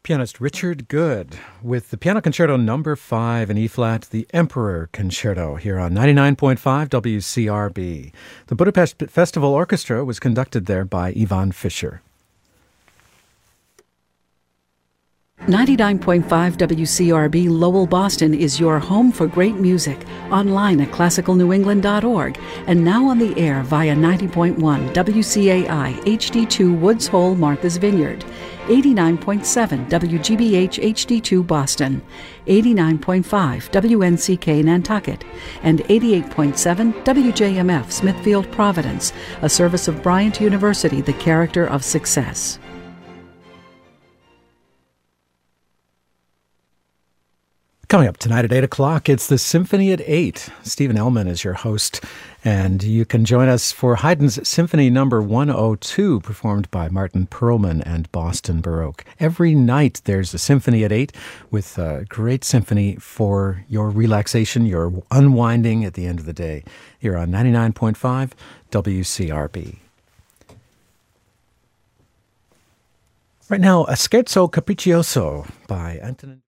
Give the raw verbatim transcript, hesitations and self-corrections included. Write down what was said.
Pianist Richard Good with the Piano Concerto number five in E-flat, the Emperor Concerto, here on ninety-nine point five W C R B. The Budapest Festival Orchestra was conducted there by Ivan Fischer. ninety-nine point five W C R B Lowell, Boston is your home for great music, online at classical new england dot org, and now on the air via ninety point one W C A I H D two Woods Hole, Martha's Vineyard, eighty-nine point seven W G B H H D two Boston, eighty-nine point five W N C K Nantucket, and eighty-eight point seven W J M F Smithfield, Providence, a service of Bryant University, the character of success. Coming up tonight at eight o'clock, it's the Symphony at eight. Stephen Ellman is your host, and you can join us for Haydn's Symphony number one oh two, performed by Martin Perlman and Boston Baroque. Every night there's a Symphony at eight with a great symphony for your relaxation, your unwinding at the end of the day, here on ninety-nine point five W C R B. Right now, a Scherzo Capriccioso by Antonin